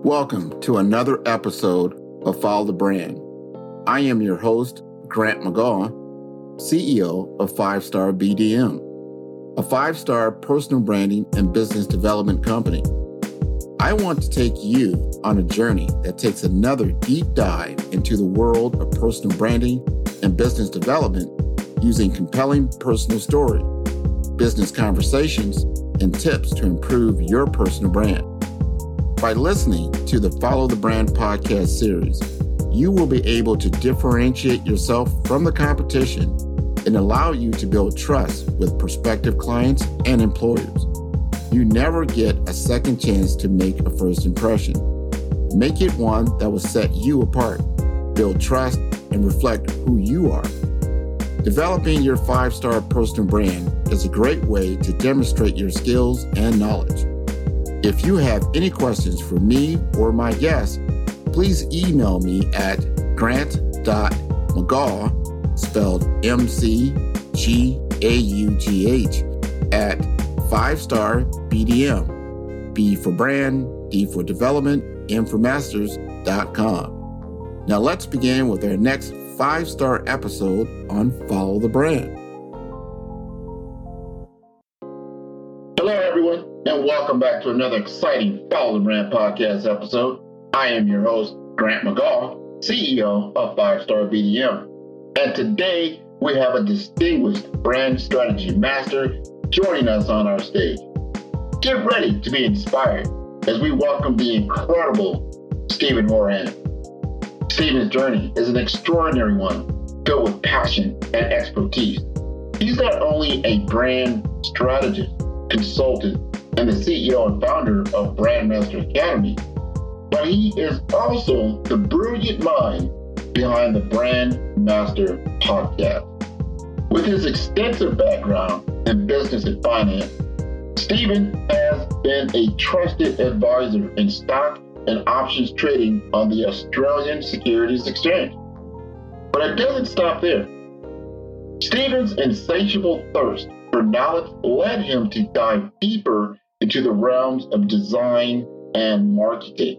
Welcome to another episode of Follow the Brand. I am your host, Grant McGaw, CEO of 5-Star BDM, a 5-star personal branding and business development company. I want to take you on a journey that takes another deep dive into the world of personal branding and business development using compelling personal stories, business conversations, and tips to improve your personal brand. By listening to the Follow the Brand podcast series, you will be able to differentiate yourself from the competition and allow you to build trust with prospective clients and employers. You never get a second chance to make a first impression. Make it one that will set you apart, build trust, and reflect who you are. Developing your 5-star personal brand is a great way to demonstrate your skills and knowledge. If you have any questions for me or my guests, please email me at grant.mcgaugh, spelled M-C-G-A-U-G-H, at 5-star BDM, B for brand, D for development, M for masters.com. Now let's begin with our next 5-star episode on Follow the Brand. Hello, everyone, and welcome back to another exciting Follow the Brand podcast episode. I am your host, Grant McGaugh, CEO of 5-Star BDM. And today we have a distinguished brand strategy master joining us on our stage. Get ready to be inspired as we welcome the incredible Stephen Moran. Stephen's journey is an extraordinary one, filled with passion and expertise. He's not only a brand strategist, consultant, and the CEO and founder of Brandmaster Academy, but he is also the brilliant mind behind the Brandmaster podcast. With his extensive background in business and finance, Stephen has been a trusted advisor in stock and options trading on the Australian Securities Exchange. But it doesn't stop there. Stephen's insatiable thirst for knowledge led him to dive deeper into the realms of design and marketing.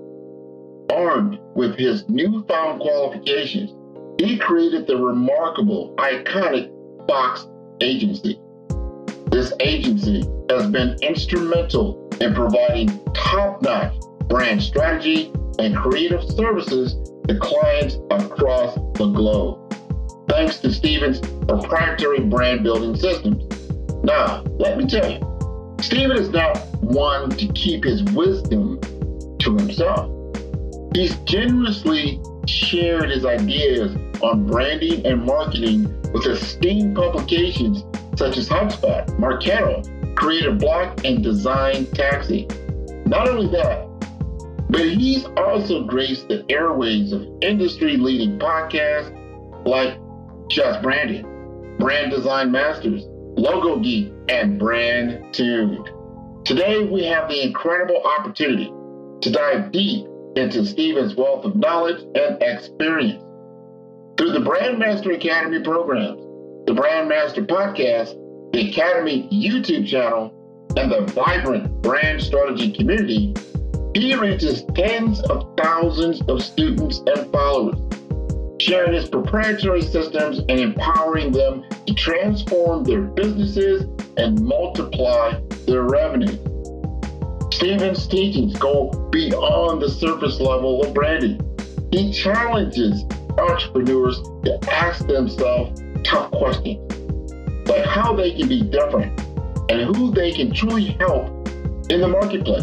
Armed with his newfound qualifications, he created the remarkable, iconic Fox Agency. This agency has been instrumental in providing top-notch brand strategy and creative services to clients across the globe, thanks to Stephen's proprietary brand building systems. Now, let me tell you, Stephen is not one to keep his wisdom to himself. He's generously shared his ideas on branding and marketing with esteemed publications such as HubSpot, Marketo, Creative Block, and Design Taxi. Not only that, but he's also graced the airwaves of industry-leading podcasts like Just Branding, Brand Design Masters, Logo Geek, and Brand Tuned. Today, we have the incredible opportunity to dive deep into Stephen's wealth of knowledge and experience. Through the Brandmaster Academy programs, the Brandmaster podcast, the Academy YouTube channel, and the vibrant brand strategy community, he reaches tens of thousands of students and followers, sharing his proprietary systems and empowering them to transform their businesses and multiply their revenue. Stephen's teachings go beyond the surface level of branding. He challenges entrepreneurs to ask themselves tough questions, like how they can be different and who they can truly help in the marketplace.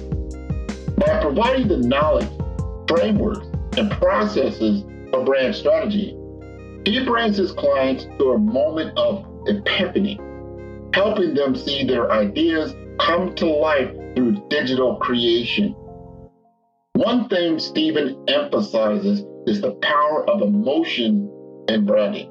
By providing the knowledge, frameworks, and processes of brand strategy, he brings his clients to a moment of epiphany, helping them see their ideas come to life through digital creation. One thing Stephen emphasizes is the power of emotion in branding.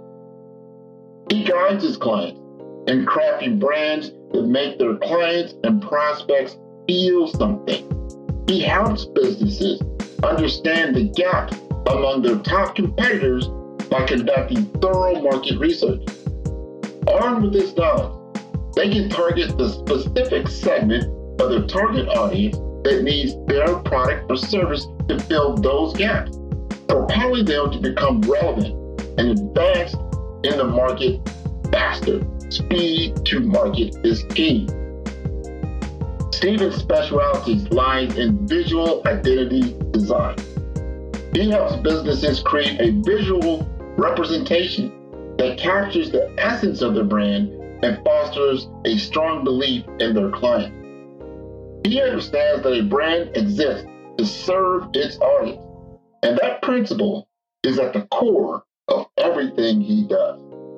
He guides his clients in crafting brands that make their clients and prospects feel something. He helps businesses understand the gap among their top competitors by conducting thorough market research. Armed with this knowledge, they can target the specific segment of their target audience that needs their product or service to fill those gaps, propelling them to become relevant and advance in the market faster. Speed to market is key. Steven's specialties lies in visual identity design. He helps businesses create a visual representation that captures the essence of their brand and fosters a strong belief in their client. He understands that a brand exists to serve its audience, and that principle is at the core of everything he does.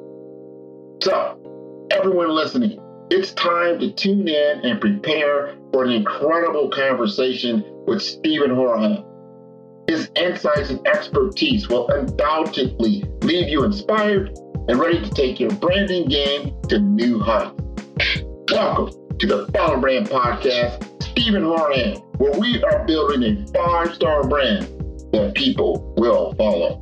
So, everyone listening, it's time to tune in and prepare for an incredible conversation with Steven Horahan. His insights and expertise will undoubtedly leave you inspired and ready to take your branding game to new heights. Welcome to the Follow Brand Podcast, Steven Horahan, where we are building a 5-star brand that people will follow.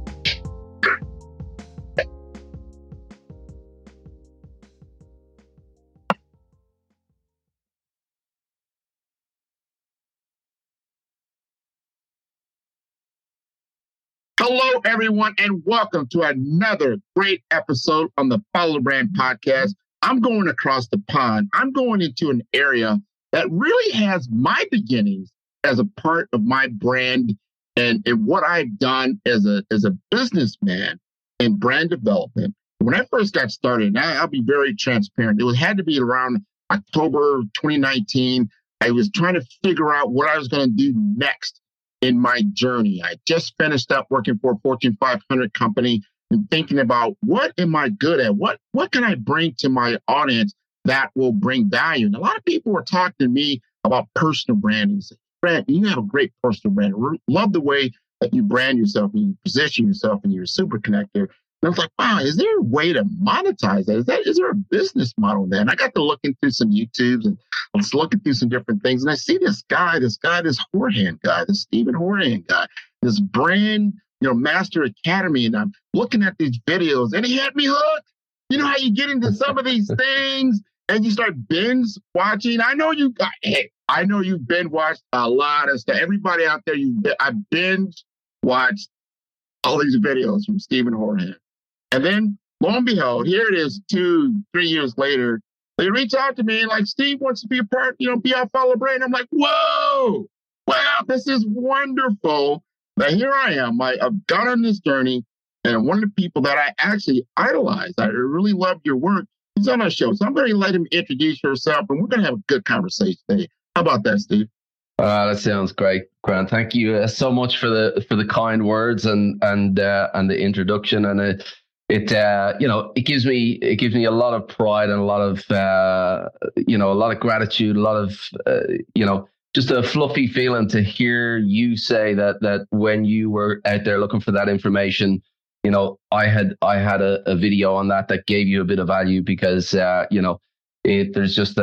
Hello, everyone, and welcome to another great episode on the Follow Brand Podcast. I'm going across the pond. I'm going into an area that really has my beginnings as a part of my brand and what I've done as a businessman in brand development. When I first got started, and I'll be very transparent, it had to be around October 2019. I was trying to figure out what I was going to do next in my journey. I just finished up working for a Fortune 500 company and thinking about what am I good at? What can I bring to my audience that will bring value? And a lot of people were talking to me about personal branding. Brand, you have a great personal brand. Love the way that you brand yourself and you position yourself and you're super connected. And I was like, wow, is there a way to monetize that? Is there a business model there? And I got to looking through some YouTubes and I was looking through some different things. And I see this Horahan guy, this Steven Horahan guy, this brand, Master Academy. And I'm looking at these videos and he had me hooked. You know how you get into some of these things and you start binge watching. I know you've binge watched a lot of stuff. Everybody out there, I binge watched all these videos from Steven Horahan. And then, lo and behold, here it is 2-3 years later. They reach out to me and like, Steve wants to be a part, be our Follow Brand. I'm like, whoa, wow, this is wonderful. But here I am. I've gone on this journey. And one of the people that I actually idolize, I really love your work, he's on our show. So I'm going to let him introduce herself and we're going to have a good conversation today. How about that, Steve? That sounds great, Grant. Thank you so much for the kind words and the introduction. And it gives me a lot of pride and a lot of gratitude, a lot of just a fluffy feeling to hear you say that when you were out there looking for that information, I had a video on that gave you a bit of value because there's just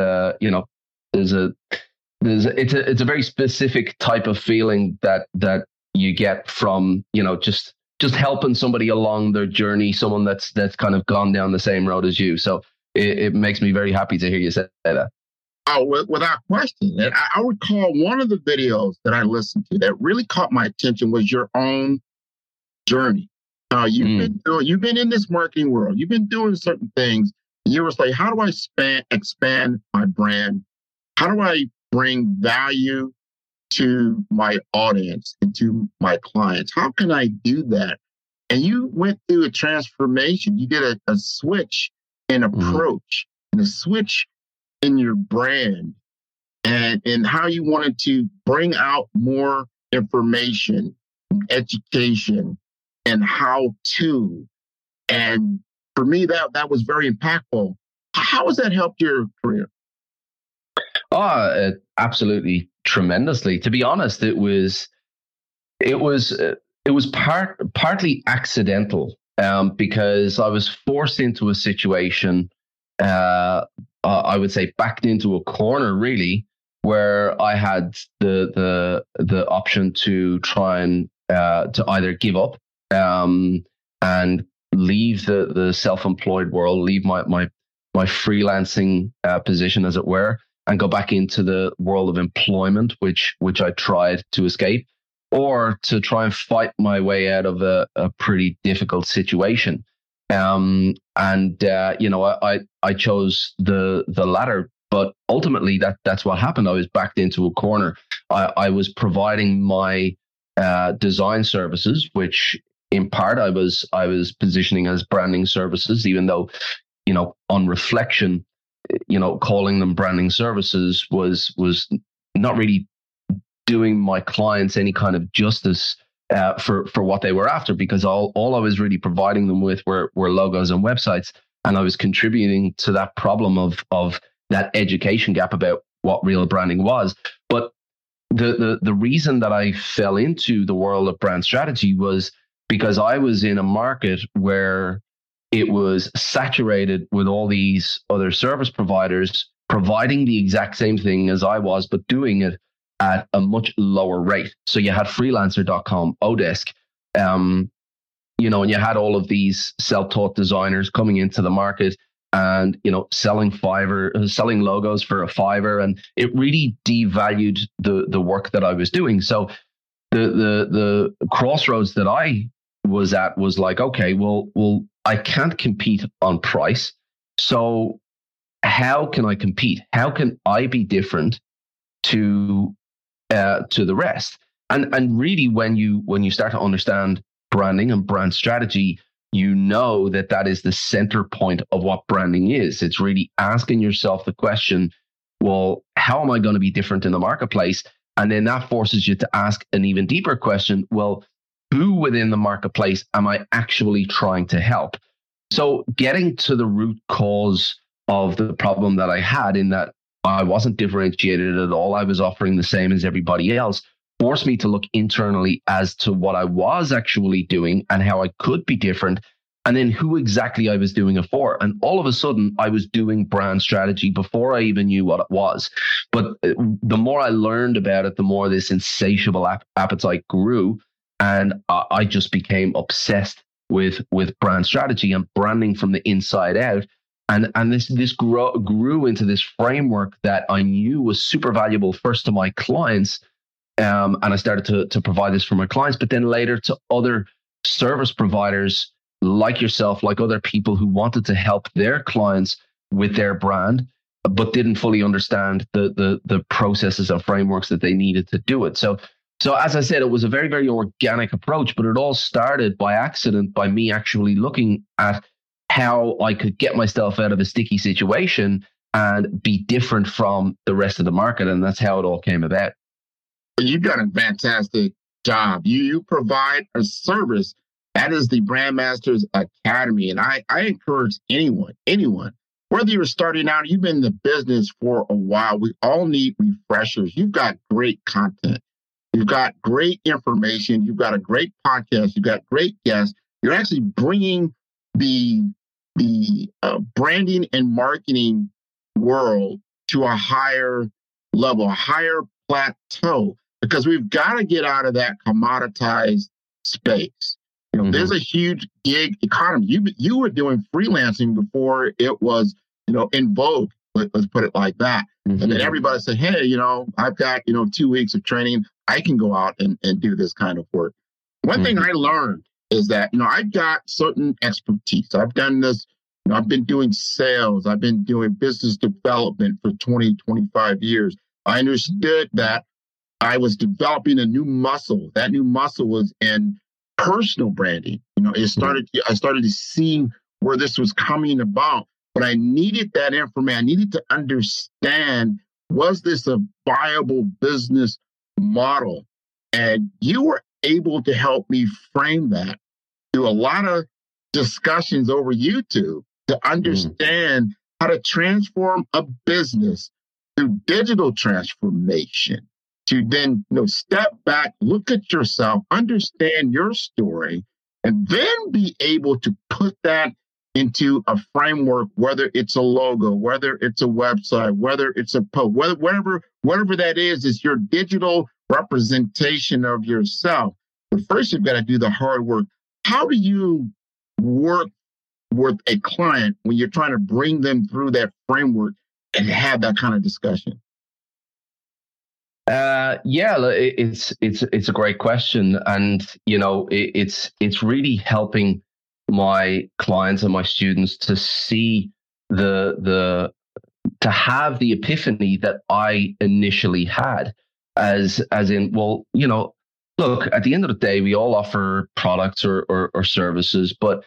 it's a very specific type of feeling that you get from just helping somebody along their journey, someone that's kind of gone down the same road as you. So it makes me very happy to hear you say that. Oh, without question. And I recall one of the videos that I listened to that really caught my attention was your own journey. You've been in this marketing world. You've been doing certain things. You were like, how do I expand my brand? How do I bring value to my audience and to my clients? How can I do that? And you went through a transformation. You did a switch in approach and a switch in your brand and how you wanted to bring out more information, education, and how to. And for me, that was very impactful. How has that helped your career? Absolutely tremendously. To be honest, it was partly accidental because I was forced into a situation. I would say backed into a corner really, where I had the option to try and to either give up and leave the self-employed world, leave my freelancing position, as it were, and go back into the world of employment, which I tried to escape, or to try and fight my way out of a pretty difficult situation. I chose the latter, but ultimately that's what happened. I was backed into a corner. I was providing my design services, which in part I was positioning as branding services, even though, on reflection, calling them branding services was not really doing my clients any kind of justice for what they were after, because all I was really providing them with were logos and websites, and I was contributing to that problem of that education gap about what real branding was. But the reason that I fell into the world of brand strategy was because I was in a market where it was saturated with all these other service providers providing the exact same thing as I was, but doing it at a much lower rate. So you had freelancer.com, Odesk, and you had all of these self-taught designers coming into the market and, selling selling logos for a $5, and it really devalued the work that I was doing. So the crossroads that I was at was like, okay, well, I can't compete on price. So how can I compete? How can I be different to the rest? And really, when you start to understand branding and brand strategy, that is the center point of what branding is. It's really asking yourself the question, well, how am I going to be different in the marketplace? And then that forces you to ask an even deeper question. Well, who within the marketplace am I actually trying to help? So getting to the root cause of the problem that I had, in that I wasn't differentiated at all, I was offering the same as everybody else, forced me to look internally as to what I was actually doing and how I could be different, and then who exactly I was doing it for. And all of a sudden, I was doing brand strategy before I even knew what it was. But the more I learned about it, the more this insatiable appetite grew. And I just became obsessed with brand strategy and branding from the inside out. And this grew into this framework that I knew was super valuable, first to my clients. And I started to provide this for my clients, but then later to other service providers like yourself, like other people who wanted to help their clients with their brand, but didn't fully understand the processes and frameworks that they needed to do it. So as I said, it was a very, very organic approach, but it all started by accident, by me actually looking at how I could get myself out of a sticky situation and be different from the rest of the market. And that's how it all came about. You've done a fantastic job. You provide a service. That is the Brandmasters Academy. And I encourage anyone, whether you're starting out, you've been in the business for a while, we all need refreshers. You've got great content. You've got great information. You've got a great podcast. You've got great guests. You're actually bringing the branding and marketing world to a higher level, a higher plateau, because we've got to get out of that commoditized space. There's a huge gig economy. You were doing freelancing before it was, in vogue. Let's put it like that. Mm-hmm. And then everybody said, hey, I've got, 2 weeks of training. I can go out and do this kind of work. One thing I learned is that, I've got certain expertise. I've done this. I've been doing sales. I've been doing business development for 20, 25 years. I understood that I was developing a new muscle. That new muscle was in personal branding. I started to see where this was coming about, but I needed that information. I needed to understand, was this a viable business model? And you were able to help me frame that through a lot of discussions over YouTube to understand how to transform a business through digital transformation, to then step back, look at yourself, understand your story, and then be able to put that into a framework, whether it's a logo, whether it's a website, whether it's a post, whatever that is your digital representation of yourself. But first, you've got to do the hard work. How do you work with a client when you're trying to bring them through that framework and have that kind of discussion? It's a great question, and it's really helping my clients and my students to see the to have the epiphany that I initially had, as in, well, look, at the end of the day, we all offer products or services, but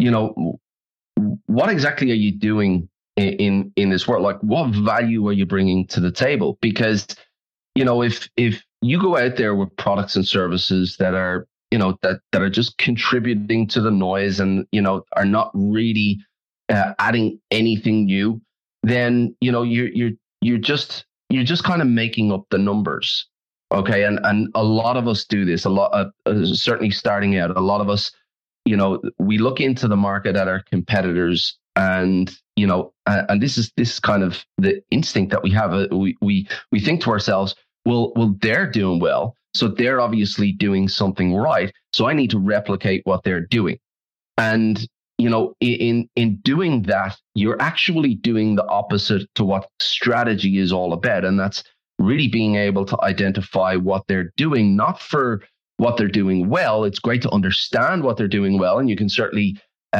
what exactly are you doing in this world? Like, what value are you bringing to the table? Because if you go out there with products and services that are that are just contributing to the noise and are not really adding anything new, then you're just kind of making up the numbers. Okay, and a lot of us do this. A lot, certainly starting out, a lot of us, we look into the market at our competitors, and and this is kind of the instinct that we have. We think to ourselves, well, they're doing well, so they're obviously doing something right. So I need to replicate what they're doing. And in doing that, you're actually doing the opposite to what strategy is all about, and that's really being able to identify what they're doing, not for what they're doing well. It's great to understand what they're doing well, and you can certainly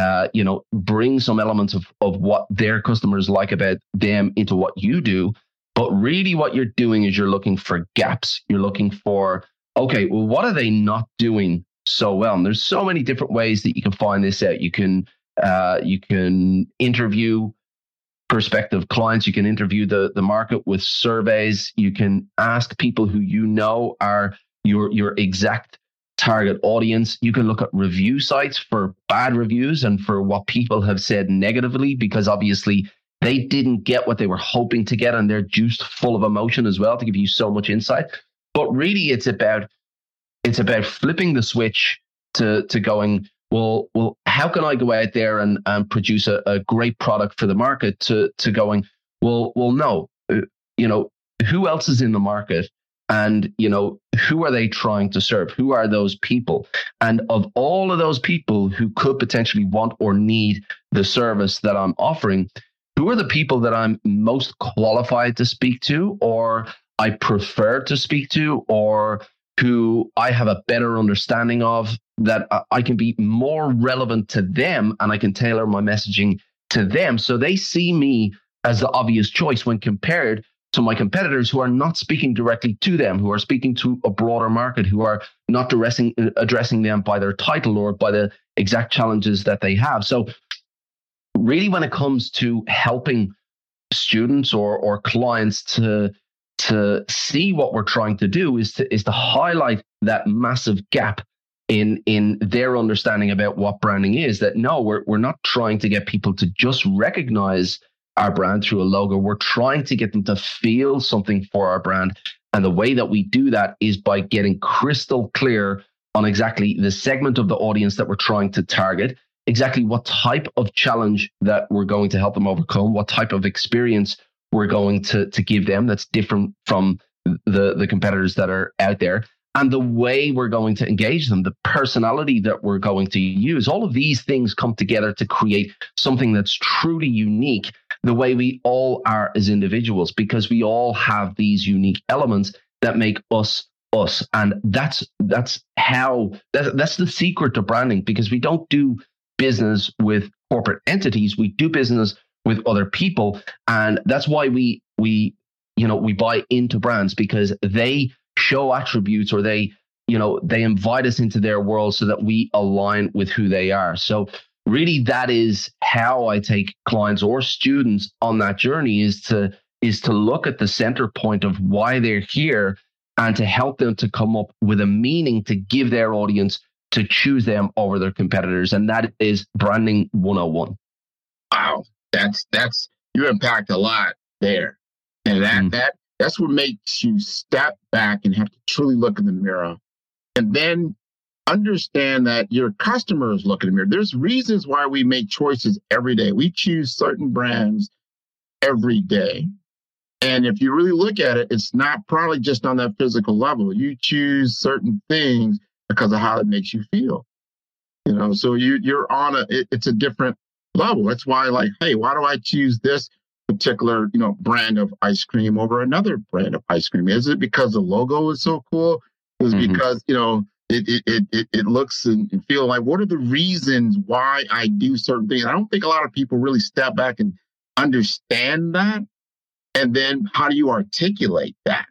bring some elements of what their customers like about them into what you do. But really what you're doing is you're looking for gaps. You're looking for, okay, well, what are they not doing so well? And there's so many different ways that you can find this out. You can interview prospective clients. You can interview the market with surveys. You can ask people who are your exact target audience. You can look at review sites for bad reviews and for what people have said negatively, because obviously they didn't get what they were hoping to get, and they're juiced full of emotion as well to give you so much insight. But really, it's about flipping the switch to going, well, how can I go out there and produce a great product for the market, to going, well, no, who else is in the market? And, who are they trying to serve? Who are those people? And of all of those people who could potentially want or need the service that I'm offering, who are the people that I'm most qualified to speak to, or I prefer to speak to, or who I have a better understanding of, that I can be more relevant to them, and I can tailor my messaging to them, so they see me as the obvious choice when compared to my competitors who are not speaking directly to them, who are speaking to a broader market, who are not addressing them by their title or by the exact challenges that they have. So really, when it comes to helping students or clients to see what we're trying to do, is to highlight that massive gap in their understanding about what branding is. That no, we're not trying to get people to just recognize our brand through a logo. We're trying to get them to feel something for our brand. And the way that we do that is by getting crystal clear on exactly the segment of the audience that we're trying to target, exactly what type of challenge that we're going to help them overcome, what type of experience we're going to give them that's different from the competitors that are out there, and the way we're going to engage them, the personality that we're going to use. All of these things come together to create something that's truly unique, the way we all are as individuals, because we all have these unique elements that make us us. And that's the secret to branding, because we don't do business with corporate entities. We do business with other people. And that's why we buy into brands, because they show attributes, or they invite us into their world so that we align with who they are. So really, that is how I take clients or students on that journey, is to look at the center point of why they're here, and to help them to come up with a meaning to give their audience to choose them over their competitors. And that is branding 101. Wow. That's you impact a lot there. And that's what makes you step back and have to truly look in the mirror, and then understand that your customers look in the mirror. There's reasons why we make choices every day. We choose certain brands every day. And if you really look at it, it's not probably just on that physical level. You choose certain things because of how it makes you feel. So you're on it's a different level. That's why, like, hey, why do I choose this particular, brand of ice cream over another brand of ice cream? Is it because the logo is so cool? Is it because, it looks and feel like, what are the reasons why I do certain things? I don't think a lot of people really step back and understand that. And then how do you articulate that?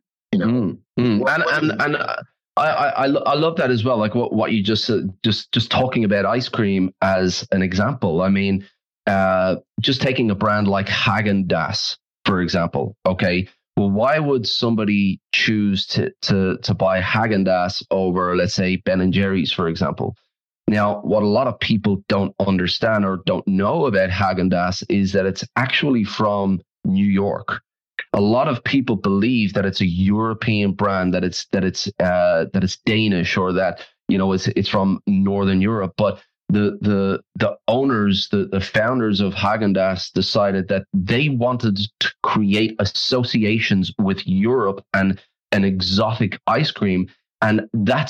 I love that as well. Like what you just talking about ice cream as an example. I mean, just taking a brand like Häagen-Dazs, for example. Okay, well, why would somebody choose to buy Häagen-Dazs over, let's say, Ben & Jerry's, for example? Now, what a lot of people don't understand or don't know about Häagen-Dazs is that it's actually from New York. A lot of people believe that it's a European brand, that it's Danish, or that it's from Northern Europe. But the owners, the founders of Häagen-Dazs decided that they wanted to create associations with Europe and an exotic ice cream, and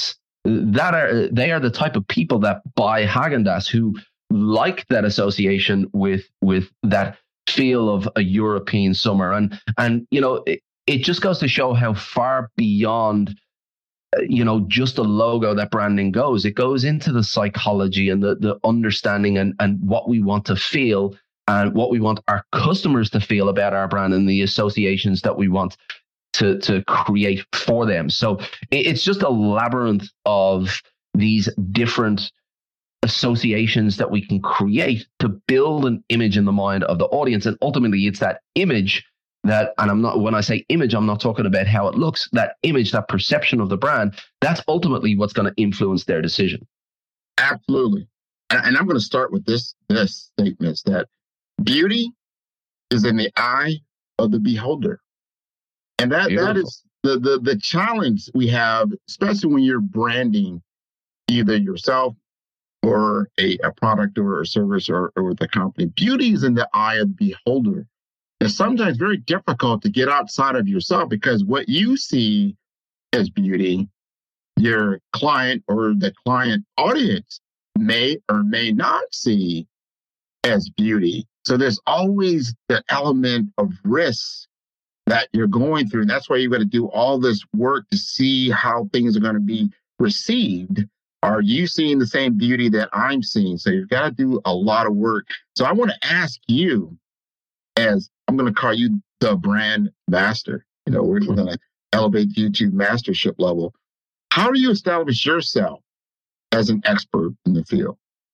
they are the type of people that buy Häagen-Dazs, who like that association with that feel of a European summer. And it just goes to show how far beyond just a logo that branding goes. It goes into the psychology and the understanding and what we want to feel and what we want our customers to feel about our brand and the associations that we want to create for them. So it's just a labyrinth of these different associations that we can create to build an image in the mind of the audience. And ultimately it's that image that, and when I say image, I'm not talking about how it looks, that image, that perception of the brand, that's ultimately what's going to influence their decision. Absolutely. And I'm going to start with this statement, is that beauty is in the eye of the beholder. And that is the challenge we have, especially when you're branding either yourself or a product or a service or the company. Beauty is in the eye of the beholder. It's sometimes very difficult to get outside of yourself, because what you see as beauty, your client or the client audience may or may not see as beauty. So there's always the element of risk that you're going through. And that's why you've got to do all this work to see how things are going to be received. Are you seeing the same beauty that I'm seeing? So you've got to do a lot of work. So I want to ask you, as I'm going to call you the brand master, we're going to elevate you to mastership level. How do you establish yourself as an expert in the field?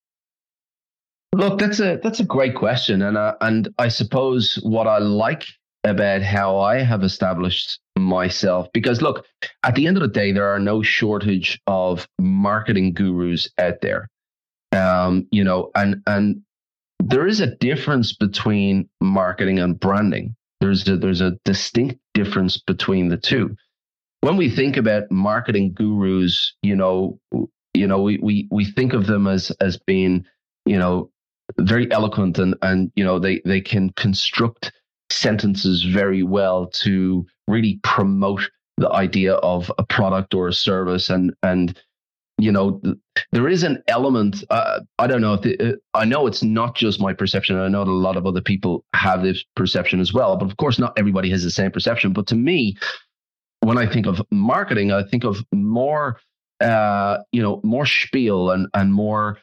Look, that's a great question. And I suppose what I like about how I have established myself, because look, at the end of the day, there are no shortage of marketing gurus out there. And there is a difference between marketing and branding. There's a distinct difference between the two. When we think about marketing gurus, we think of them as being, very eloquent and they can construct sentences very well to really promote the idea of a product or a service. And there is an element, I don't know I know it's not just my perception. I know that a lot of other people have this perception as well, but of course not everybody has the same perception. But to me, when I think of marketing, I think of more, more spiel and more,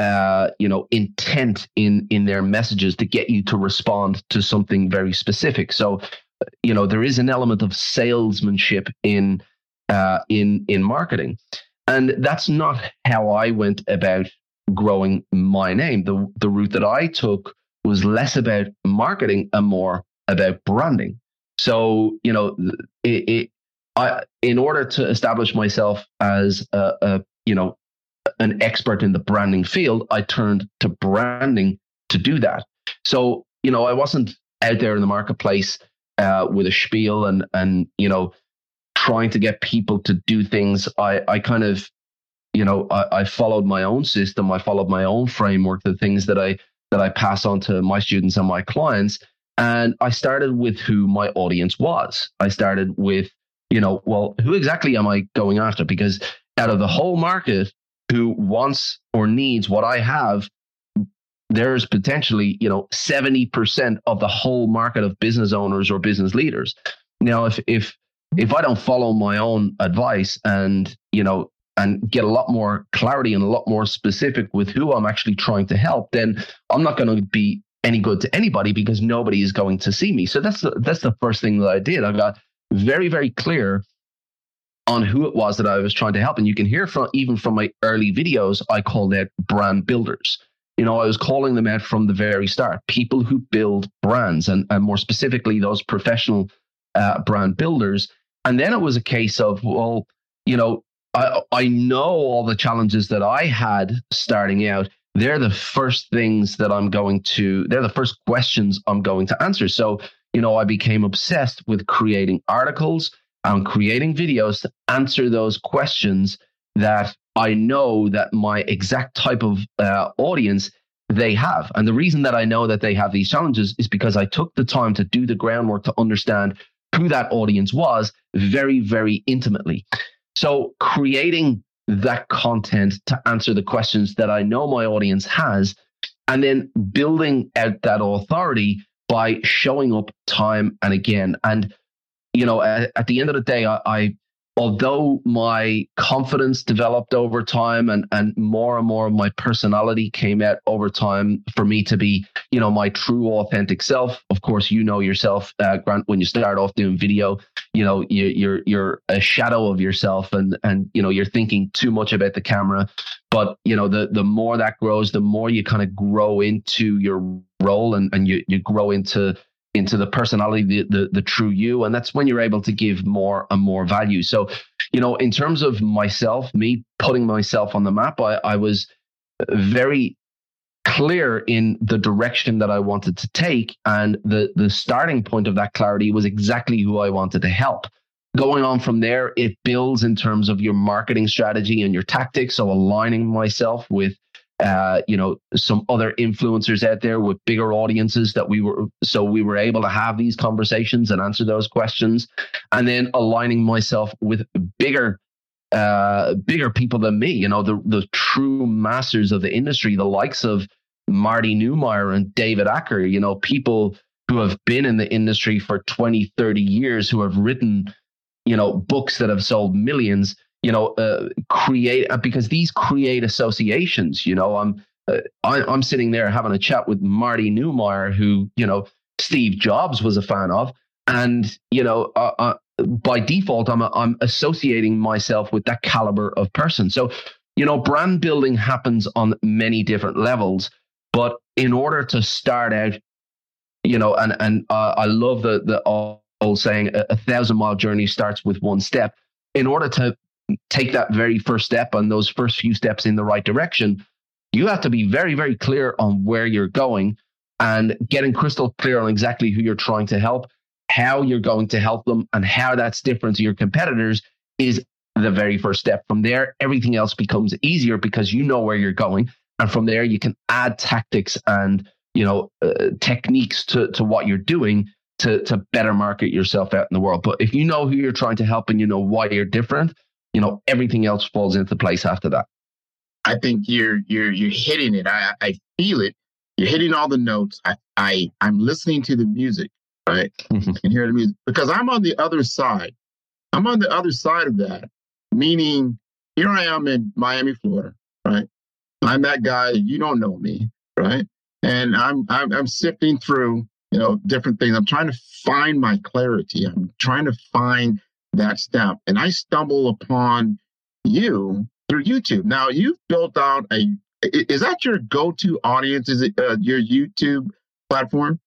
intent in their messages to get you to respond to something very specific. So, there is an element of salesmanship in marketing, and that's not how I went about growing my name. The route that I took was less about marketing and more about branding. So, in order to establish myself as an expert in the branding field, I turned to branding to do that. So, I wasn't out there in the marketplace with a spiel and trying to get people to do things. I kind of, I followed my own system. I followed my own framework, the things that I pass on to my students and my clients. And I started with who my audience was. I started with, who exactly am I going after? Because out of the whole market, who wants or needs what I have, there's potentially, 70% of the whole market of business owners or business leaders. Now, if I don't follow my own advice and get a lot more clarity and a lot more specific with who I'm actually trying to help, then I'm not going to be any good to anybody because nobody is going to see me. So that's the first thing that I did. I got very, very clear on who it was that I was trying to help. And you can hear even from my early videos, I called it brand builders. I was calling them out from the very start, people who build brands and more specifically, those professional brand builders. And then it was a case of, well, I know all the challenges that I had starting out. They're the first things that they're the first questions I'm going to answer. So, I became obsessed with creating articles and creating videos to answer those questions that I know that my exact type of audience they have. And the reason that I know that they have these challenges is because I took the time to do the groundwork to understand who that audience was very, very intimately. So creating that content to answer the questions that I know my audience has, and then building out that authority by showing up time and again. And, at the end of the day, although my confidence developed over time and more of my personality came out over time for me to be, my true authentic self. Of course, yourself, Grant, when you start off doing video, you're a shadow of yourself and you're thinking too much about the camera. But, the more that grows, the more you kind of grow into your role and you grow into the personality, the true you. And that's when you're able to give more and more value. So, in terms of myself, me putting myself on the map, I was very clear in the direction that I wanted to take. And the starting point of that clarity was exactly who I wanted to help. Going on from there, it builds in terms of your marketing strategy and your tactics. So aligning myself with some other influencers out there with bigger audiences that we were able to have these conversations and answer those questions, and then aligning myself with bigger people than me, the true masters of the industry, the likes of Marty Neumeier and David Acker, people who have been in the industry for 20, 30 years, who have written, books that have sold millions. Because these create associations. I'm sitting there having a chat with Marty Neumeier, who Steve Jobs was a fan of, and by default I'm associating myself with that caliber of person. So brand building happens on many different levels, but in order to start out, and I love the old saying, 1,000-mile journey starts with one step. In order to take that very first step and those first few steps in the right direction, you have to be very, very clear on where you're going and getting crystal clear on exactly who you're trying to help, how you're going to help them, and how that's different to your competitors is the very first step. From there, everything else becomes easier because you know where you're going. And from there, you can add tactics and techniques to what you're doing to better market yourself out in the world. But if you know who you're trying to help and you know why you're different, everything else falls into place after that. I think you're hitting it. I feel it. You're hitting all the notes. I'm listening to the music, right? I can hear the music because I'm on the other side. I'm on the other side of that, meaning here I am in Miami, Florida, right? I'm that guy. You don't know me, right? And I'm sifting through, different things. I'm trying to find my clarity. I'm trying to find that step. And I stumble upon you through YouTube. Now, you've built out is that your go-to audience? Is it your YouTube platform?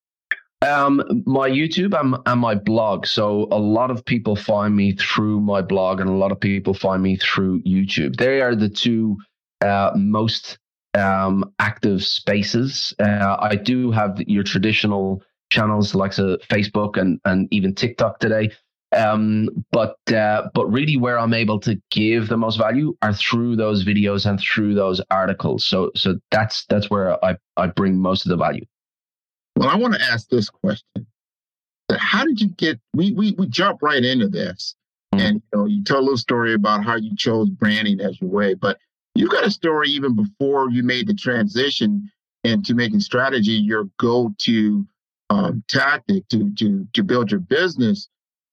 My YouTube and my blog. So a lot of people find me through my blog and a lot of people find me through YouTube. They are the two most active spaces. I do have your traditional channels like Facebook and even TikTok today. But really where I'm able to give the most value are through those videos and through those articles. So that's where I bring most of the value. Well, I want to ask this question. How did you get, we jump right into this. And you tell a little story about how you chose branding as your way, but you got a story even before you made the transition into making strategy your go-to tactic to build your business.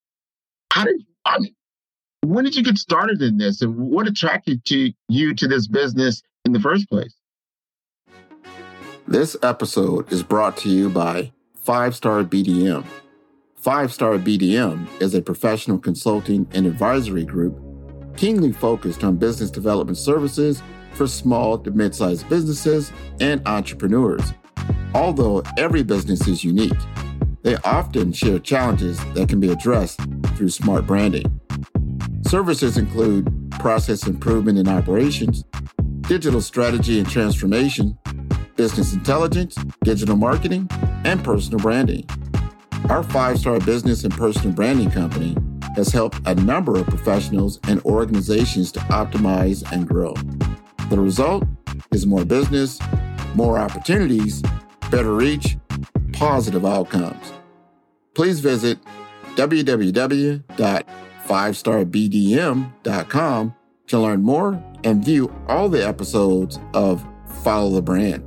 When did you get started in this, and what attracted you to this business in the first place? This episode is brought to you by 5-Star BDM. 5-Star BDM is a professional consulting and advisory group keenly focused on business development services for small to mid-sized businesses and entrepreneurs. Although every business is unique, they often share challenges that can be addressed through smart branding. Services include process improvement in operations, digital strategy and transformation, business intelligence, digital marketing, and personal branding. Our 5-Star Business and Personal Branding Company has helped a number of professionals and organizations to optimize and grow. The result is more business, more opportunities, better reach, positive outcomes. Please visit www.5starbdm.com to learn more and view all the episodes of Follow the Brand.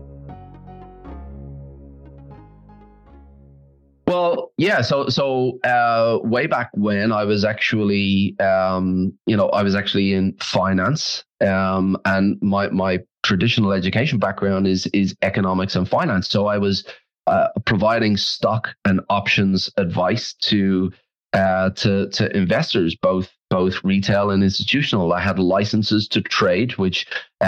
Well, yeah. So way back when I was actually, I was actually in finance, and my traditional education background is economics and finance. So I was providing stock and options advice to investors, both retail and institutional. I had licenses to trade, which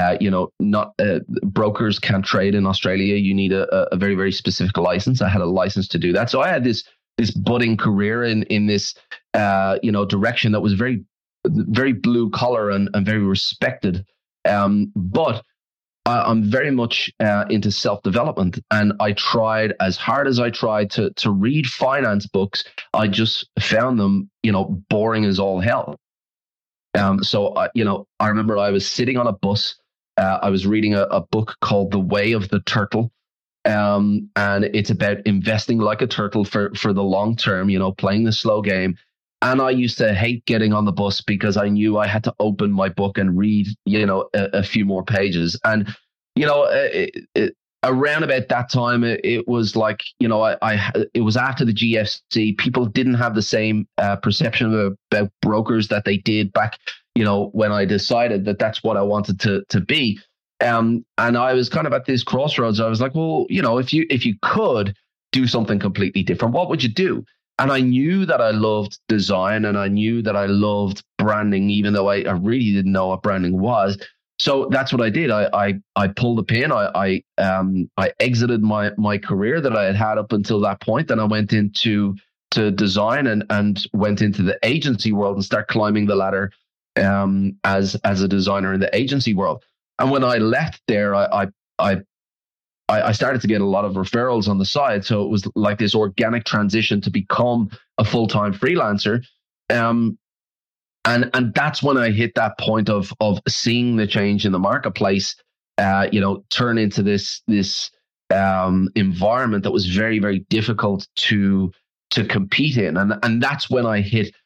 brokers can't trade in Australia. You need a very, very specific license. I had a license to do that. So I had this budding career in this direction that was very, very blue collar and very respected. But I'm very much into self-development, and I tried as hard as I tried to read finance books. I just found them, boring as all hell. So I remember I was sitting on a bus. I was reading a book called The Way of the Turtle, and it's about investing like a turtle for the long term. Playing the slow game. And I used to hate getting on the bus because I knew I had to open my book and read, a few more pages. And, around about that time, it was like, it was after the GFC. People didn't have the same perception about brokers that they did back, when I decided that that's what I wanted to be. And I was kind of at this crossroads. I was like, well, if you could do something completely different, what would you do? And I knew that I loved design, and I knew that I loved branding, even though I really didn't know what branding was. So that's what I did. I pulled the pin. I exited my career that I had up until that point. Then I went into design and went into the agency world and start climbing the ladder as a designer in the agency world. And when I left there, I started to get a lot of referrals on the side. So it was like this organic transition to become a full-time freelancer. And that's when I hit that point of seeing the change in the marketplace, turn into this environment that was very, very difficult to compete in. And that's when I hit,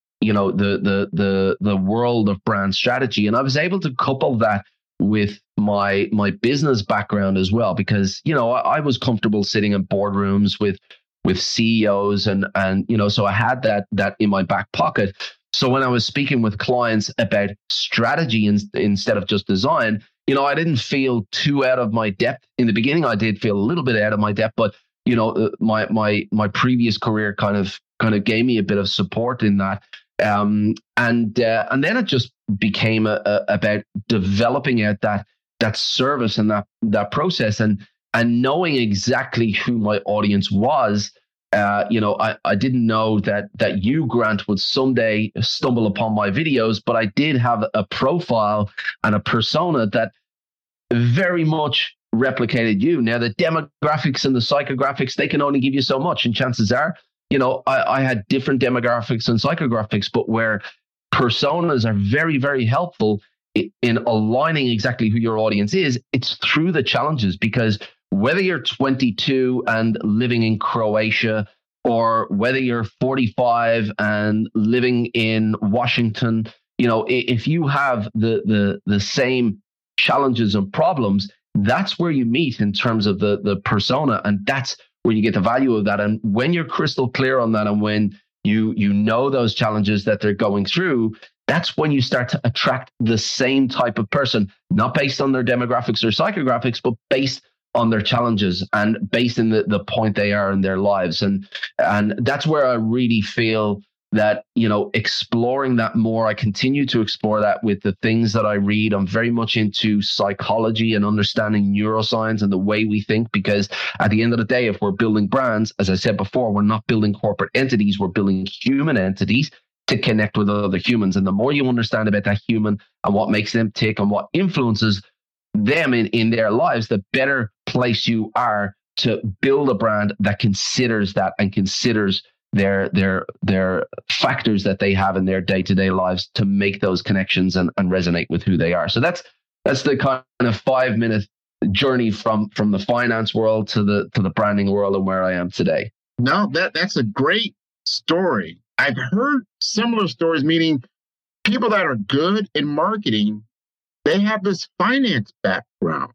the world of brand strategy. And I was able to couple that with my business background as well, because I was comfortable sitting in boardrooms with CEOs and so I had that in my back pocket. So when I was speaking with clients about strategy instead of just design, I didn't feel too out of my depth. In the beginning, I did feel a little bit out of my depth, but my previous career kind of gave me a bit of support in that. And then it just became about developing out that service and that process and knowing exactly who my audience was. I didn't know that you, Grant, would someday stumble upon my videos, but I did have a profile and a persona that very much replicated you. Now, the demographics and the psychographics, they can only give you so much, and chances are, I had different demographics and psychographics, but where personas are very, very helpful in aligning exactly who your audience is, it's through the challenges. Because whether you're 22 and living in Croatia, or whether you're 45 and living in Washington, if you have the same challenges and problems, that's where you meet in terms of the persona, and that's where you get the value of that. And when you're crystal clear on that, and when you know those challenges that they're going through, that's when you start to attract the same type of person, not based on their demographics or psychographics, but based on their challenges and based in the point they are in their lives. And that's where I really feel that, exploring that more, I continue to explore that with the things that I read. I'm very much into psychology and understanding neuroscience and the way we think, because at the end of the day, if we're building brands, as I said before, we're not building corporate entities, we're building human entities to connect with other humans. And the more you understand about that human and what makes them tick and what influences them in their lives, the better place you are to build a brand that considers that and considers their factors that they have in their day-to-day lives to make those connections and resonate with who they are. So that's the kind of 5-minute journey from the finance world to the branding world and where I am today. No, that's a great story. I've heard similar stories, meaning people that are good in marketing, they have this finance background.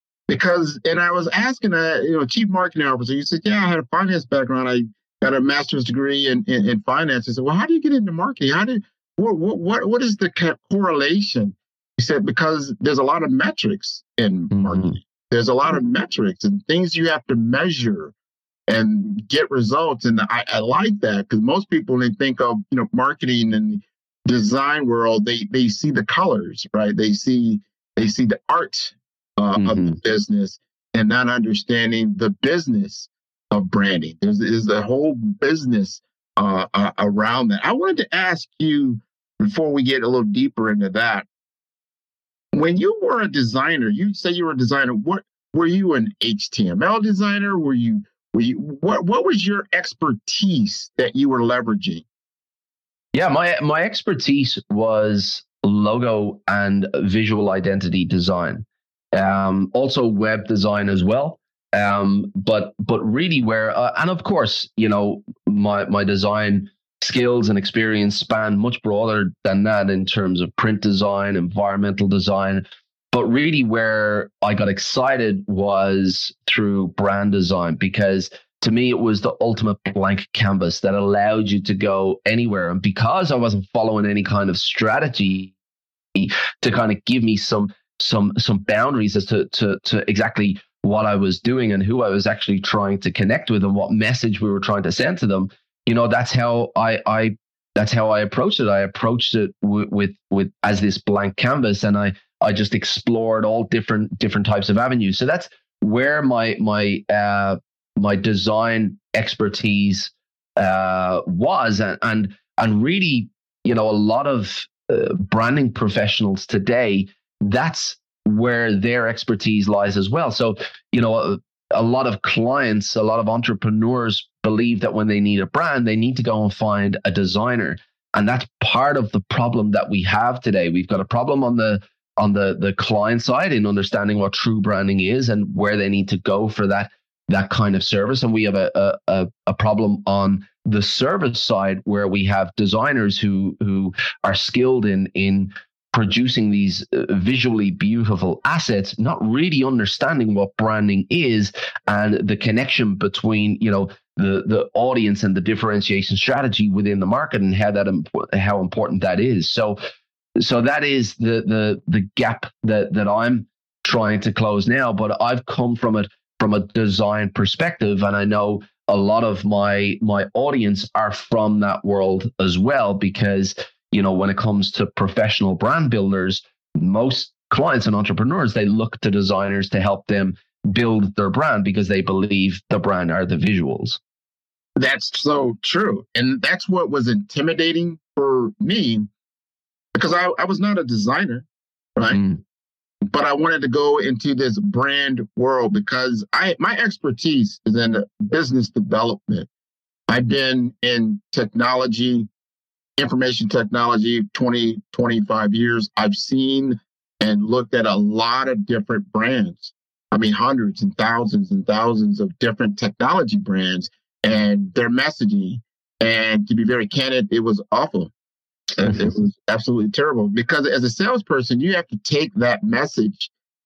And I was asking a chief marketing officer, he said, yeah, I had a finance background. I got a master's degree in finance. I said, well, how do you get into marketing? What is the correlation? He said, because there's a lot of metrics in marketing. There's a lot of metrics and things you have to measure and get results. And I like that, because most people, when they think of marketing and design world, they see the colors, right? They see the art of the business and not understanding the business of branding. There's a whole business around that. I wanted to ask you, before we get a little deeper into that, when you were a designer, you say you were a designer. What were you, an HTML designer? What was your expertise that you were leveraging? Yeah, my expertise was logo and visual identity design. Also web design as well. But really where, and of course, my design skills and experience span much broader than that in terms of print design, environmental design. But really where I got excited was through brand design, because to me, it was the ultimate blank canvas that allowed you to go anywhere. And because I wasn't following any kind of strategy to kind of give me some boundaries as to exactly what I was doing and who I was actually trying to connect with and what message we were trying to send to them, that's how I approached it. I approached it with as this blank canvas, and I just explored all different types of avenues. So that's where my design expertise was, and really, a lot of branding professionals today, that's where their expertise lies as well. So, a lot of clients, a lot of entrepreneurs believe that when they need a brand, they need to go and find a designer. And that's part of the problem that we have today. We've got a problem on the client side in understanding what true branding is and where they need to go for that kind of service. And we have a problem on the service side where we have designers who are skilled in producing these visually beautiful assets, not really understanding what branding is and the connection between, the audience and the differentiation strategy within the market and how important that is. So that is the gap that I'm trying to close now. But I've come from it from a design perspective, and I know a lot of my audience are from that world as well, because when it comes to professional brand builders, most clients and entrepreneurs, they look to designers to help them build their brand because they believe the brand are the visuals. That's so true. And that's what was intimidating for me, because I was not a designer, right? But I wanted to go into this brand world because my expertise is in business development. I've been in technology, information technology, 20, 25 years. I've seen and looked at a lot of different brands. I mean, hundreds and thousands of different technology brands and their messaging. And to be very candid, it was awful. It was absolutely terrible, because as a salesperson, you have to take that message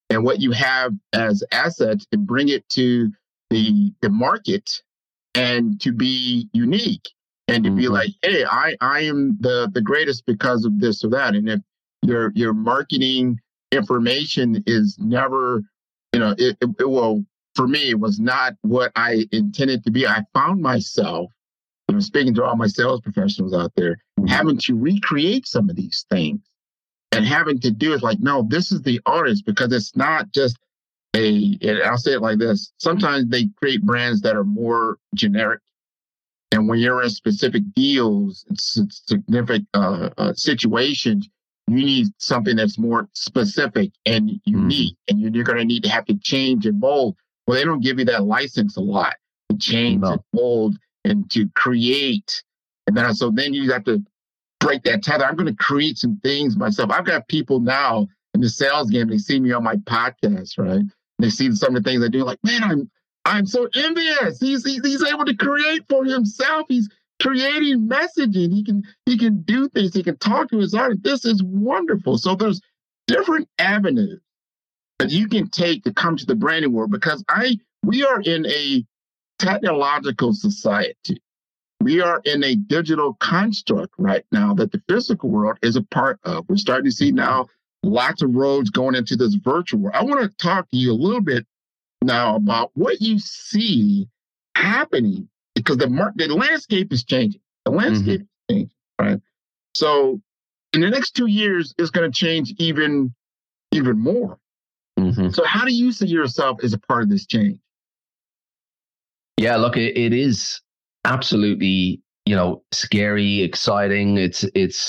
and what you have as assets and bring it to the market and to be unique and to be like, hey, I am the greatest because of this or that. And if your marketing information is never, it will, for me, it was not what I intended to be. I found myself, speaking to all my sales professionals out there, having to recreate some of these things and having to do it like, no, this is the audience, because it's not just and I'll say it like this. Sometimes they create brands that are more generic. And when you're in specific deals, significant situations, you need something that's more specific and unique. And you're going to need to have to change and mold. Well, they don't give you that license a lot to change and mold and to create. And then you have to break that tether. I'm going to create some things myself. I've got people now in the sales game. They see me on my podcast, right? They see some of the things I do. Like, man, I'm so envious. He's able to create for himself. He's creating messaging. He can do things. He can talk to his audience. This is wonderful. So there's different avenues that you can take to come to the branding world, because we are in a technological society. We are in a digital construct right now that the physical world is a part of. We're starting to see now lots of roads going into this virtual world. I want to talk to you a little bit now about what you see happening, because the landscape is changing. The landscape is changing, right? So in the next 2 years, it's going to change even more. So how do you see yourself as a part of this change? Yeah, look, it is absolutely, scary, exciting. It's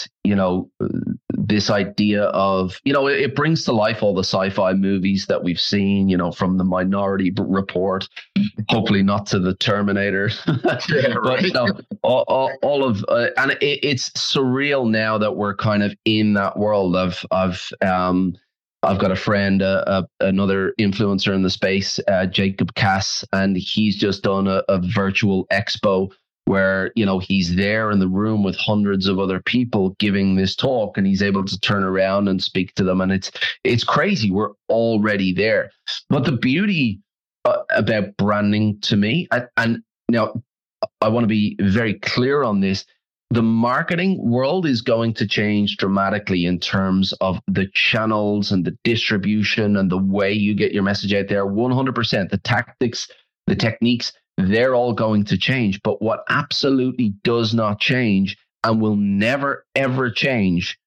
this idea of, it brings to life all the sci-fi movies that we've seen, from the Minority Report, hopefully not to the Terminator, Yeah, right. but all of, and it's surreal now that we're kind of in that world. I've got a friend, another influencer in the space, Jacob Cass, and he's just done a virtual expo where, he's there in the room with hundreds of other people giving this talk, and he's able to turn around and speak to them. And it's crazy. We're already there. But the beauty about branding to me, and now I want to be very clear on this, the marketing world is going to change dramatically in terms of the channels and the distribution and the way you get your message out there. 100%. The tactics, the techniques, they're all going to change. But what absolutely does not change and will never, ever change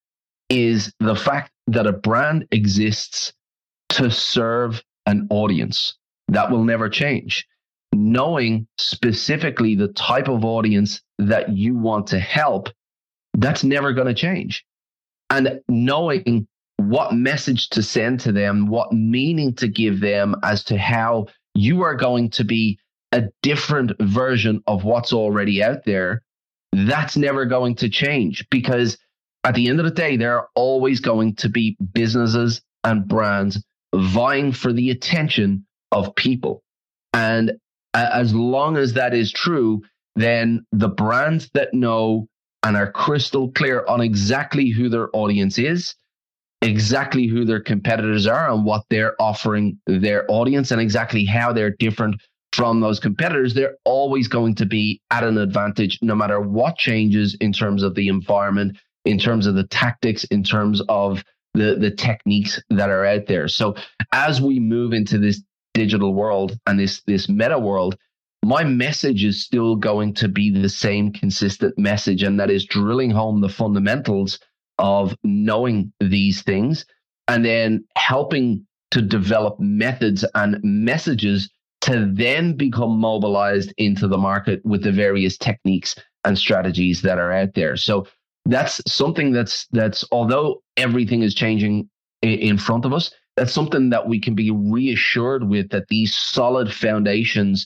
is the fact that a brand exists to serve an audience. That will never change. Knowing specifically the type of audience that you want to help, that's never going to change. And knowing what message to send to them, what meaning to give them as to how you are going to be a different version of what's already out there, that's never going to change, because at the end of the day, there are always going to be businesses and brands vying for the attention of people. And as long as that is true, then the brands that know and are crystal clear on exactly who their audience is, exactly who their competitors are and what they're offering their audience, and exactly how they're different from those competitors, they're always going to be at an advantage no matter what changes in terms of the environment, in terms of the tactics, in terms of the techniques that are out there. So as we move into this digital world and this meta world, my message is still going to be the same consistent message, and that is drilling home the fundamentals of knowing these things and then helping to develop methods and messages to then become mobilized into the market with the various techniques and strategies that are out there. So that's something that's although everything is changing in front of us, that's something that we can be reassured with, that these solid foundations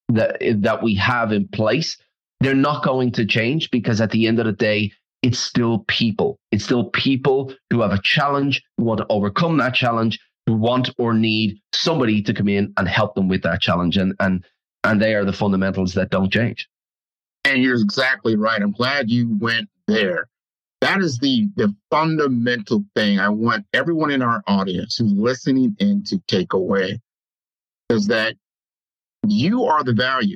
that we have in place, they're not going to change, because at the end of the day, it's still people. It's still people who have a challenge, who want to overcome that challenge, who want or need somebody to come in and help them with that challenge. And they are the fundamentals that don't change. And you're exactly right. I'm glad you went there, That is the fundamental thing I want everyone in our audience who's listening in to take away, is that you are the value.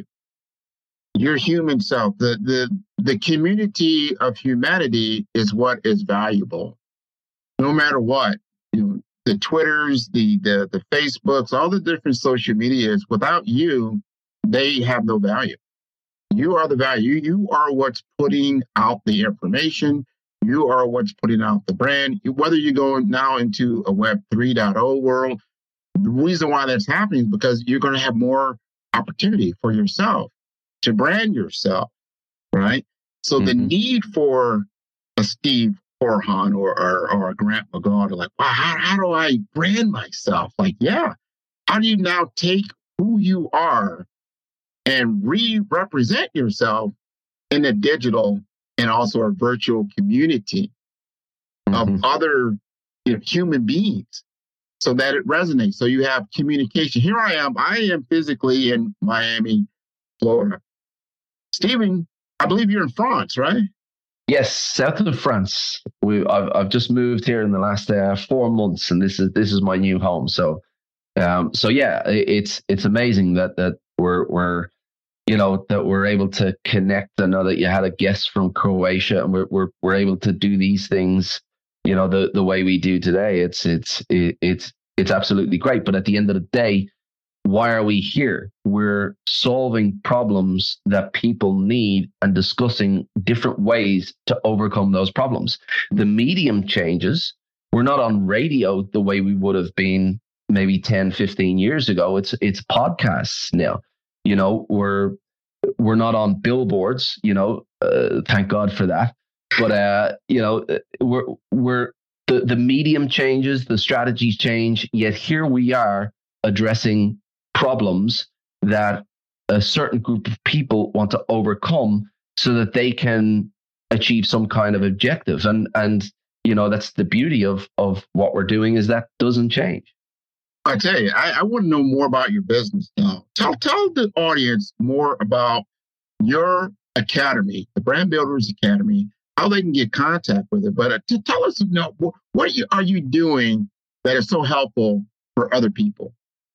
Your human self, the community of humanity is what is valuable. No matter what, the Twitters, the Facebooks, all the different social medias, without you, they have no value. You are the value. You are what's putting out the information. You are what's putting out the brand. Whether you go now into a Web 3.0 world, the reason why that's happening is because you're going to have more opportunity for yourself to brand yourself, right? So the need for a Steve Forehand or a Grant McGaw to like, wow, how do I brand myself? Like, yeah, how do you now take who you are and represent yourself in a digital and also a virtual community of other human beings so that it resonates? So you have communication. Here I am physically in Miami, Florida. Stephen, I believe you're in France, right? Yes, south of France. I've just moved here in the last 4 months, and this is my new home. So yeah, it's amazing that we're that we're able to connect. I know that you had a guest from Croatia, and we're able to do these things, the way we do today. It's absolutely great. But at the end of the day, why are we here? We're solving problems that people need and discussing different ways to overcome those problems. The medium changes. We're not on radio the way we would have been maybe 10, 15 years ago. It's podcasts now. We're not on billboards, thank God for that. But, we're the medium changes, the strategies change, yet here we are addressing problems that a certain group of people want to overcome so that they can achieve some kind of objective. And that's the beauty of what we're doing, is that doesn't change. I tell you, I want to know more about your business now. Tell the audience more about your academy, the Brand Builders Academy, how they can get contact with it. But to tell us, what are you doing that is so helpful for other people?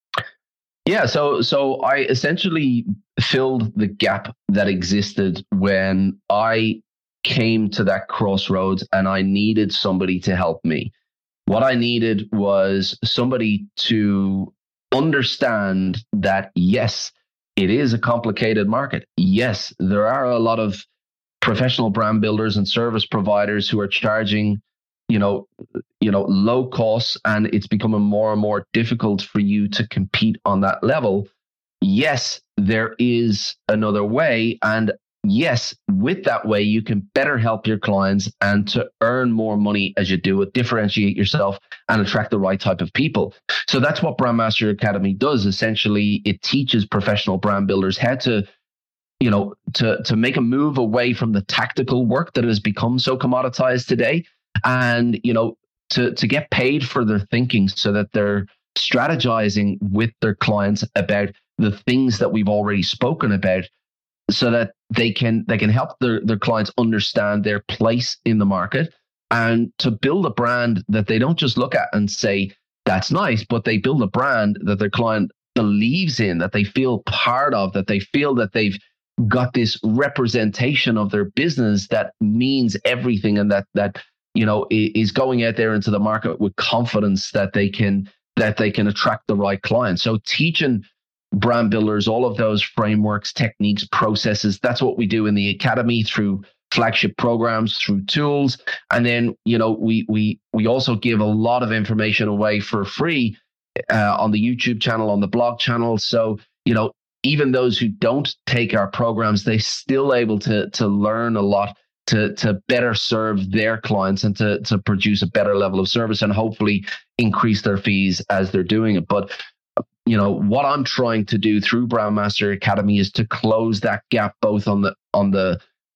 Yeah, so I essentially filled the gap that existed when I came to that crossroads and I needed somebody to help me. What I needed was somebody to understand that, yes, it is a complicated market. Yes, there are a lot of professional brand builders and service providers who are charging low costs, and it's becoming more and more difficult for you to compete on that level. Yes, there is another way. And yes, with that way, you can better help your clients and to earn more money as you do it, differentiate yourself and attract the right type of people. So that's what Brandmaster Academy does. Essentially, it teaches professional brand builders how to make a move away from the tactical work that has become so commoditized today, and to get paid for their thinking, so that they're strategizing with their clients about the things that we've already spoken about, so that they can help their clients understand their place in the market, and to build a brand that they don't just look at and say, that's nice, but they build a brand that their client believes in, that they feel part of, that they feel that they've got this representation of their business that means everything, and that is going out there into the market with confidence that they can attract the right clients. So teaching brand builders all of those frameworks, techniques, processes, that's what we do in the academy through flagship programs, through tools. And then, we also give a lot of information away for free on the YouTube channel, on the blog channel. So, even those who don't take our programs, they're still able to learn a lot, to better serve their clients and to produce a better level of service, and hopefully increase their fees as they're doing it. But what I'm trying to do through Brandmaster Academy is to close that gap, both on the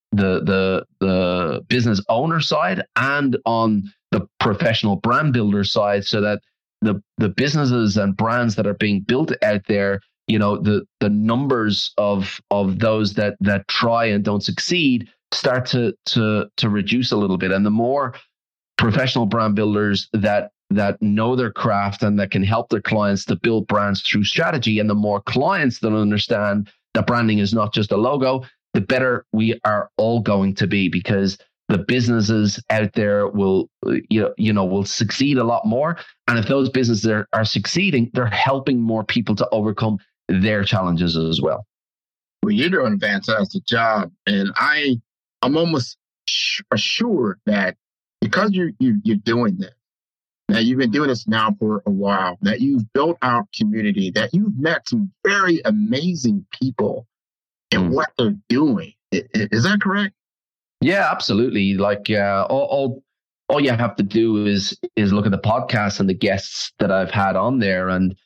business owner side and on the professional brand builder side, so that the businesses and brands that are being built out there, the numbers of those that try and don't succeed start to reduce a little bit. And the more professional brand builders that know their craft and that can help their clients to build brands through strategy, and the more clients that understand that branding is not just a logo, the better we are all going to be, because the businesses out there will succeed a lot more. And if those businesses are succeeding, they're helping more people to overcome their challenges as well. Well, you're doing a fantastic job, and I'm almost assured that because you're doing this, that you've been doing this now for a while, that you've built out community, that you've met some very amazing people in what they're doing. Is that correct? Yeah, absolutely. Like all you have to do is look at the podcast and the guests that I've had on there, and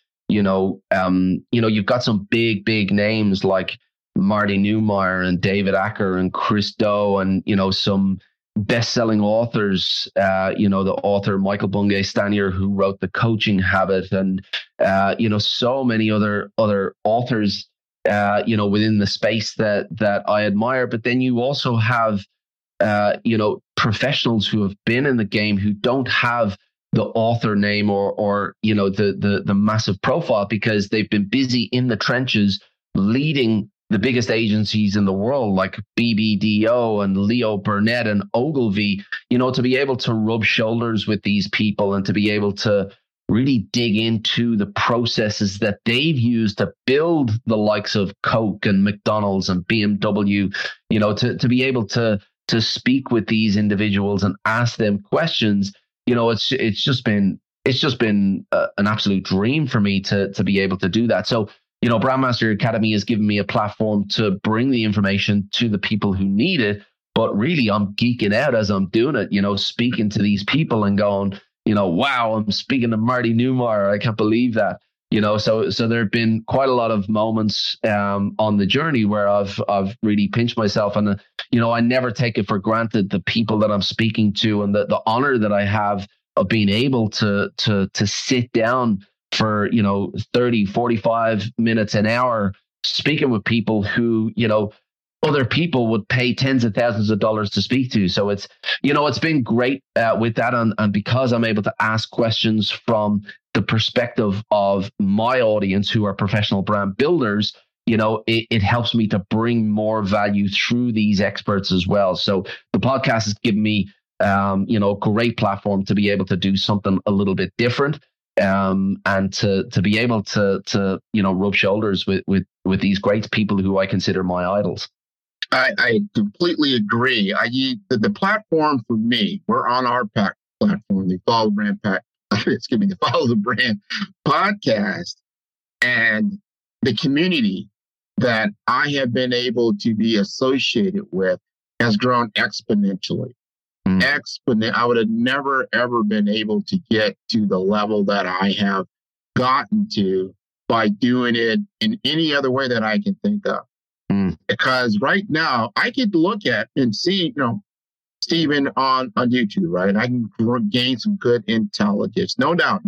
you've got some big names like Marty Neumeier and David Acker and Chris Do, and some best-selling authors. The author Michael Bungay Stanier, who wrote The Coaching Habit, and so many other authors within the space that I admire. But then you also have professionals who have been in the game who don't have the author name or the massive profile, because they've been busy in the trenches leading the biggest agencies in the world, like BBDO and Leo Burnett and Ogilvy, to be able to rub shoulders with these people and to be able to really dig into the processes that they've used to build the likes of Coke and McDonald's and BMW, to be able to speak with these individuals and ask them questions. It's just been an absolute dream for me to be able to do that. So, Brandmaster Academy has given me a platform to bring the information to the people who need it. But really, I'm geeking out as I'm doing it, speaking to these people and going, wow, I'm speaking to Marty Neumeier. I can't believe that. So there have been quite a lot of moments on the journey where I've really pinched myself, and I never take it for granted the people that I'm speaking to, and the honor that I have of being able to sit down for 30, 45 minutes, an hour, speaking with people who other people would pay tens of thousands of dollars to speak to. So it's been great with that, and because I'm able to ask questions from the perspective of my audience who are professional brand builders, it helps me to bring more value through these experts as well. So the podcast has given me a great platform to be able to do something a little bit different, and to be able to rub shoulders with these great people who I consider my idols. I completely agree. The platform for me, we're on our platform, the Follow the Brand the Follow the Brand podcast, and the community that I have been able to be associated with has grown exponentially. I would have never, ever been able to get to the level that I have gotten to by doing it in any other way that I can think of. Because right now I could look at and see, Stephen on YouTube, right? I can gain some good intelligence. No doubt.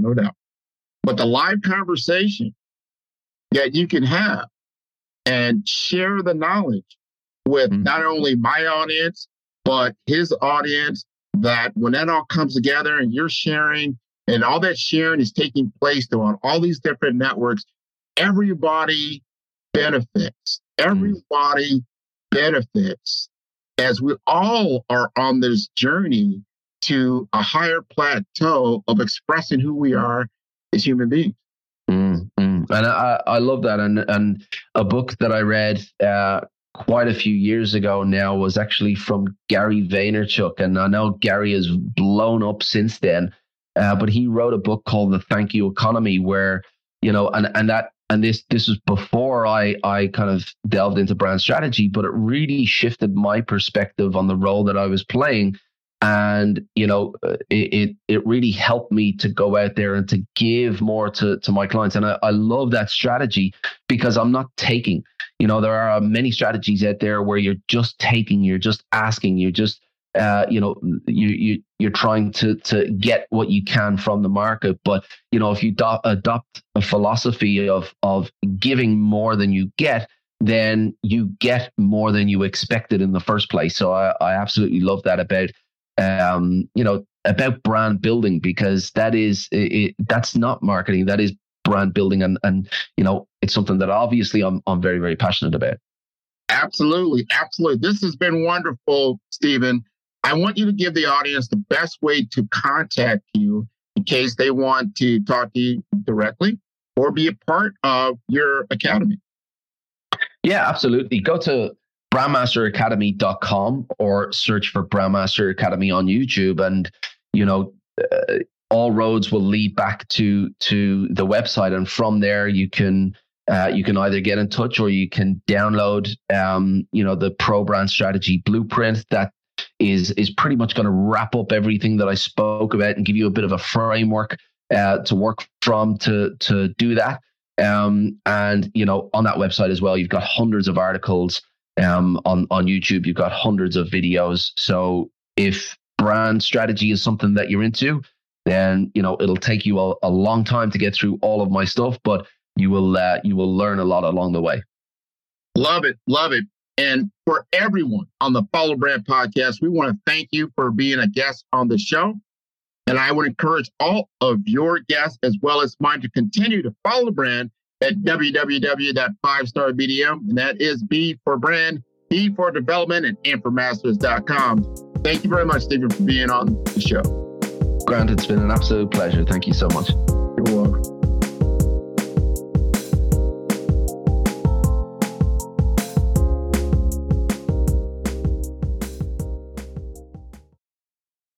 But the live conversation that you can have and share the knowledge with not only my audience, but his audience, that when that all comes together and you're sharing, and all that sharing is taking place on all these different networks, everybody benefits. Everybody benefits as we all are on this journey to a higher plateau of expressing who we are as human beings. And I love that. And a book that I read quite a few years ago now was actually from Gary Vaynerchuk. And I know Gary has blown up since then, but he wrote a book called The Thank You Economy, where, and this was before I kind of delved into brand strategy, but it really shifted my perspective on the role that I was playing. And, it really helped me to go out there and to give more to my clients. And I love that strategy, because I'm not taking. There are many strategies out there where you're just taking, you're just asking, you're just, you're trying to get what you can from the market. But, if you adopt a philosophy of giving more than you get, then you get more than you expected in the first place. So I absolutely love that about, about brand building, because that's not marketing, that is brand building. And it's something that obviously I'm very, very passionate about. Absolutely. Absolutely. This has been wonderful, Stephen. I want you to give the audience the best way to contact you in case they want to talk to you directly or be a part of your academy. Yeah, absolutely. Go to brandmasteracademy.com or search for Brandmaster Academy on YouTube, and all roads will lead back to the website. And from there, you can either get in touch or you can download the Pro Brand Strategy Blueprint that is pretty much going to wrap up everything that I spoke about and give you a bit of a framework to work from to do that. And on that website as well, you've got hundreds of articles. On YouTube, you've got hundreds of videos. So if brand strategy is something that you're into, then it'll take you a long time to get through all of my stuff, but you will learn a lot along the way. Love it. And for everyone on the Follow Brand podcast, we want to thank you for being a guest on the show. And I would encourage all of your guests as well as mine to continue to follow the brand at www.5starbdm. And that is B for brand, B for development, and informasters.com. Thank you very much, Stephen, for being on the show. Grant, it's been an absolute pleasure. Thank you so much.